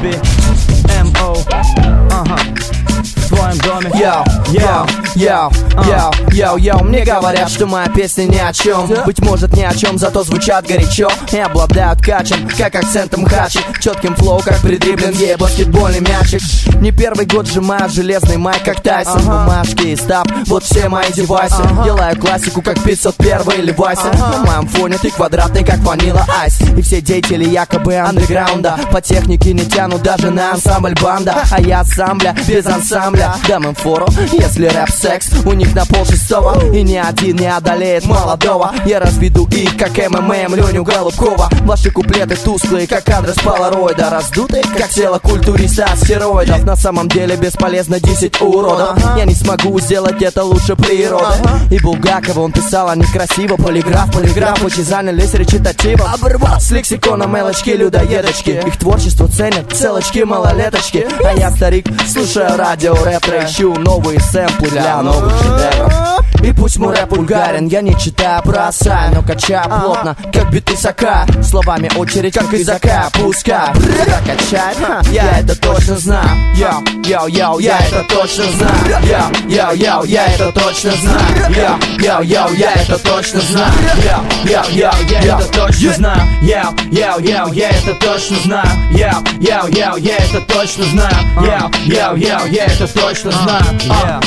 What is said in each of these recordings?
B, M.O. В твоем доме. Йоу, мне говорят, что моя песня ни о чем. Быть может ни о чем, зато звучат горячо и обладают качем, как акцентом хачи. Четким флоу, как при дриблинге баскетбольный мячик. Не первый год сжимаю железный майк, как Тайсон. Бумажки и стаб, вот все мои девайсы. Делаю классику, как 501 или Вайса. На моем фоне ты квадратный, как ванила айс. И все деятели якобы андеграунда по технике не тянут даже на ансамбль банда. А я ассамбля, без ансамбля дам им фору, если рэп-секс у них на полшестого. И ни один не одолеет молодого. Я разведу их, как МММ Леню Голубкова. Ваши куплеты тусклые, как адрес полароида. Раздутые, как тело культуриста астероидов. На самом деле бесполезно 10 уродов. Я не смогу сделать это лучше природы. И Булгакова он писал, а некрасиво. Полиграф, очень занялись речитативом. С лексиконом элочки, людоедочки. Их творчество ценят целочки, малолеточки. А я, старик, слушаю радио ретро, ищу новые сэмплы для новых шедевров. И пусть мой рэп вульгарен, я не читаю бросаю, но качаю плотно, как биты сока. Словами очередь, как из АК, пускай прокачает, я это точно знаю. Йоу, я это точно знаю. Йоу, я это точно знаю. Йоу, я это точно знаю. Я это точно знаю. Я это точно знаю. Я это точно знаю. Я это точно знаю.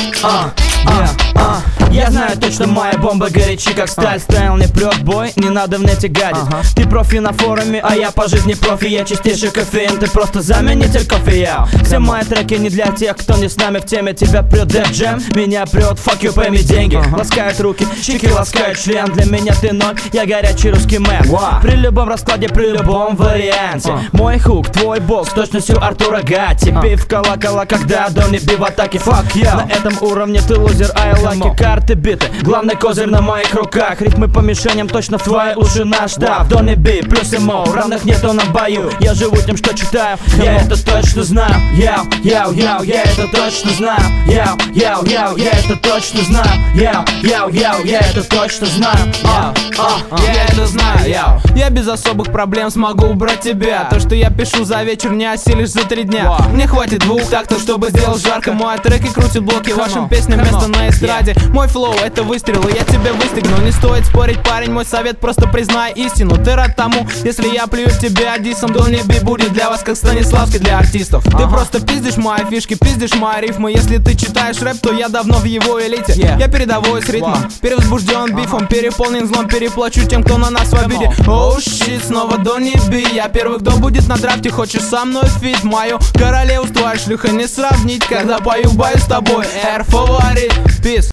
Я знаю точно, моя бомба горячи, как сталь. Стайл не прет бой, не надо в нете гадить. Ты профи на форуме, а я по жизни профи. Я чистейший кофеин, ты просто заменитель кофея. Все мои треки не для тех, кто не с нами в теме. Тебя прет Def Jam, меня прет fuck you, pay me деньги. Ласкают руки, щеки ласкают член. Для меня ты ноль, я горячий русский мэн. При любом раскладе, при любом варианте. Мой хук, твой бокс, точностью Артура Гатти. Биф колокола, когда Донни Би в атаке. Fuck you, на этом уровне ты лузер, I like it. Карты биты, главный козырь на моих руках. Ритмы по мишеням точно в твои уши наш штаб. Донни Би плюс МО, равных нету на бою. Я живу тем, что читаю, я это точно знаю. Я это точно знаю. Я это точно знаю. Я это точно знаю. Я это знаю. Я без особых проблем смогу убрать тебя. То, что я пишу за вечер, не осилишь за 3 дня. Мне хватит 2 тактов, чтобы сделать жарко. Мои треки крутят блоки, вашим песням место на эстраде. Мой флоу — это выстрел, и я тебя выстригну. Не стоит спорить, парень, мой совет — просто признай истину. Ты рад тому, если я плюю в тебя дисом. Донни Би будет для вас как Станиславский для артистов. Ты просто пиздишь мои фишки, пиздишь мои рифмы. Если ты читаешь рэп, то я давно в его элите. Я передовой с ритмом, перевозбужден бифом, переполнен злом, переплачу тем, кто на нас в обиде. Оу, щит, снова Донни Би. Я первый, кто будет на драфте. Хочешь со мной фит? Мою королеву с твоей шлюхой не сравнить. Когда пою бою с тобой, Air фаворит. Peace.